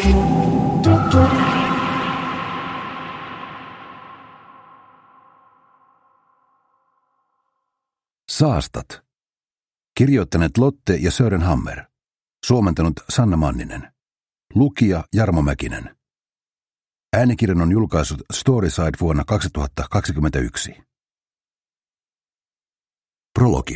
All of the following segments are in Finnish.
Saastat. Kirjoittaneet Lotte ja Sören Hammer. Suomentanut Sanna Manninen. Lukija Jarmo Mäkinen. Äänikirjan on julkaissut Storyside vuonna 2021. Prologi.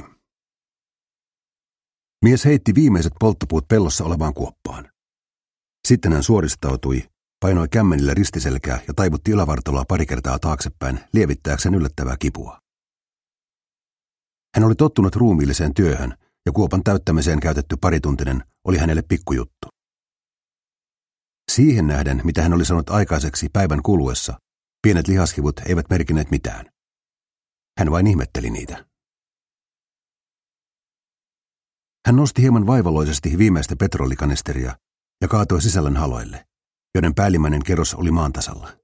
Mies heitti viimeiset polttopuut pellossa olevaan kuoppaan. Sitten hän suoristautui, painoi kämmenillä ristiselkää ja taivutti ylävartaloa pari kertaa taaksepäin lievittääkseen yllättävää kipua. Hän oli tottunut ruumiilliseen työhön ja kuopan täyttämiseen käytetty parituntinen oli hänelle pikkujuttu. Siihen nähden, mitä hän oli saanut aikaiseksi päivän kuluessa, pienet lihaskivut eivät merkineet mitään. Hän vain ihmetteli niitä. Hän nosti hieman vaivaloisesti viimeistä petrolikanisteria ja kaatoi sisällön haloille, joiden päällimmäinen kerros oli maan tasalla.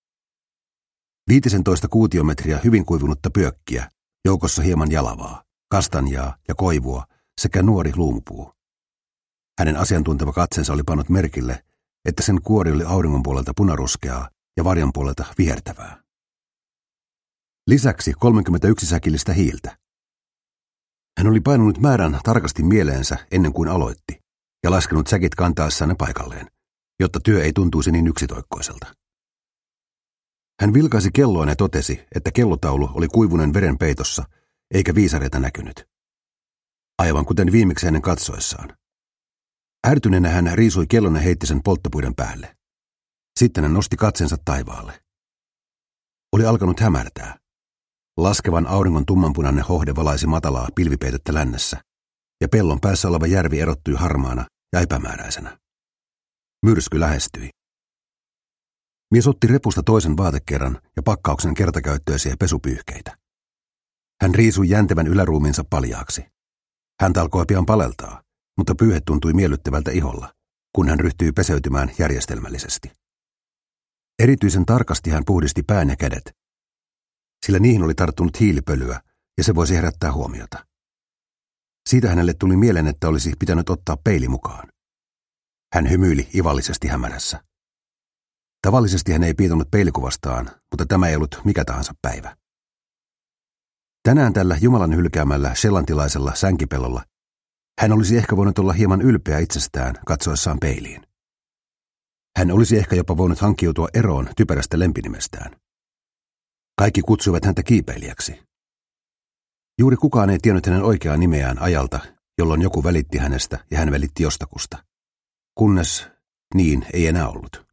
15 kuutiometriä hyvin kuivunutta pyökkiä, joukossa hieman jalavaa, kastanjaa ja koivua sekä nuori luumupuu. Hänen asiantunteva katsensa oli pannut merkille, että sen kuori oli auringon puolelta punaruskeaa ja varjon puolelta vihertävää. Lisäksi 31 säkillistä hiiltä. Hän oli painunut määrän tarkasti mieleensä ennen kuin aloitti ja laskenut säkit kantaessaan ne paikalleen, jotta työ ei tuntuisi niin yksitoikkoiselta. Hän vilkaisi kelloaan ja totesi, että kellotaulu oli kuivunen veren peitossa, eikä viisareita näkynyt. Aivan kuten viimeksi hänen katsoessaan. Ärtyneenä hän riisui kellon ja heitti sen polttopuiden päälle. Sitten hän nosti katsensa taivaalle. Oli alkanut hämärtää. Laskevan auringon tummanpunainen hohde valaisi matalaa pilvipeitettä lännessä, ja pellon päässä oleva järvi erottui harmaana ja epämääräisenä. Myrsky lähestyi. Mies otti repusta toisen vaatekerran ja pakkauksen kertakäyttöisiä pesupyyhkeitä. Hän riisui jäntevän yläruumiinsa paljaaksi. Häntä alkoi pian paleltaa, mutta pyyhe tuntui miellyttävältä iholla, kun hän ryhtyi peseytymään järjestelmällisesti. Erityisen tarkasti hän puhdisti pään ja kädet, sillä niihin oli tarttunut hiilipölyä ja se voisi herättää huomiota. Siitä hänelle tuli mieleen, että olisi pitänyt ottaa peili mukaan. Hän hymyili ivallisesti hämärässä. Tavallisesti hän ei piitonut peilikuvastaan, mutta tämä ei ollut mikä tahansa päivä. Tänään tällä Jumalan hylkäämällä shellantilaisella sänkipellolla hän olisi ehkä voinut olla hieman ylpeä itsestään katsoessaan peiliin. Hän olisi ehkä jopa voinut hankkiutua eroon typerästä lempinimestään. Kaikki kutsuivat häntä kiipeilijäksi. Juuri kukaan ei tiennyt hänen oikeaa nimeään ajalta, jolloin joku välitti hänestä ja hän välitti jostakusta. Kunnes niin ei enää ollut.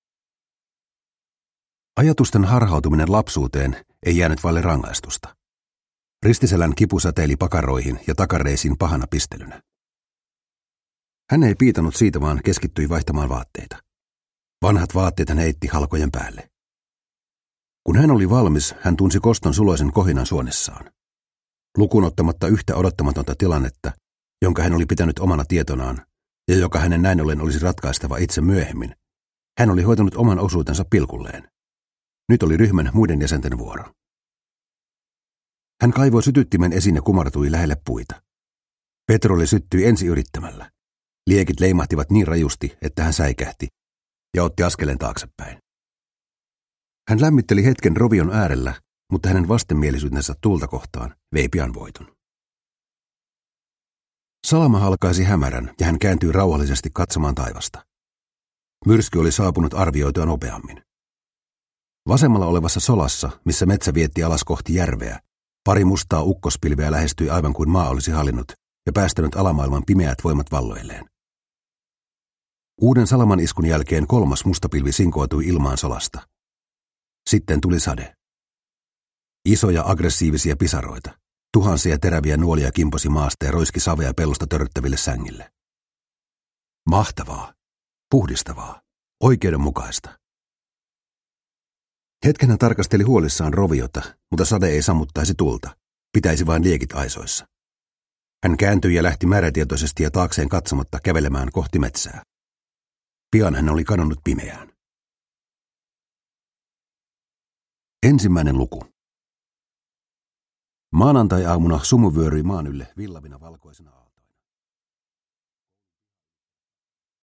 Ajatusten harhautuminen lapsuuteen ei jäänyt vaille rangaistusta. Ristiselän kipu säteili pakaroihin ja takareisiin pahana pistelynä. Hän ei piitannut siitä, vaan keskittyi vaihtamaan vaatteita. Vanhat vaatteet hän heitti halkojen päälle. Kun hän oli valmis, hän tunsi koston suloisen kohinan suonissaan. Lukuun ottamatta yhtä odottamatonta tilannetta, jonka hän oli pitänyt omana tietonaan, ja joka hänen näin ollen olisi ratkaistava itse myöhemmin, hän oli hoitanut oman osuutensa pilkulleen. Nyt oli ryhmän muiden jäsenten vuoro. Hän kaivoi sytyttimen esiin ja kumartui lähelle puita. Petroli syttyi ensi yrittämällä. Liekit leimahtivat niin rajusti, että hän säikähti ja otti askeleen taaksepäin. Hän lämmitteli hetken rovion äärellä, mutta hänen vastenmielisyytensä tulta kohtaan vei pian voiton. Salama halkaisi hämärän ja hän kääntyi rauhallisesti katsomaan taivasta. Myrsky oli saapunut arvioitua nopeammin. Vasemmalla olevassa solassa, missä metsä vietti alas kohti järveä, pari mustaa ukkospilveä lähestyi aivan kuin maa olisi hallinnut ja päästänyt alamaailman pimeät voimat valloilleen. Uuden salaman iskun jälkeen kolmas mustapilvi sinkoutui ilmaan solasta. Sitten tuli sade. Isoja aggressiivisia pisaroita, tuhansia teräviä nuolia kimposi maasta ja roiski savea pellosta törröttäville sängille. Mahtavaa, puhdistavaa, oikeudenmukaista. Hetken hän tarkasteli huolissaan roviota, mutta sade ei sammuttaisi tulta, pitäisi vain liekit aisoissa. Hän kääntyi ja lähti määrätietoisesti ja taakseen katsomatta kävelemään kohti metsää. Pian hän oli kadonnut pimeään. Ensimmäinen luku. Maanantai-aamuna sumu vyöryi maan ylle villavina valkoisena aaltoina.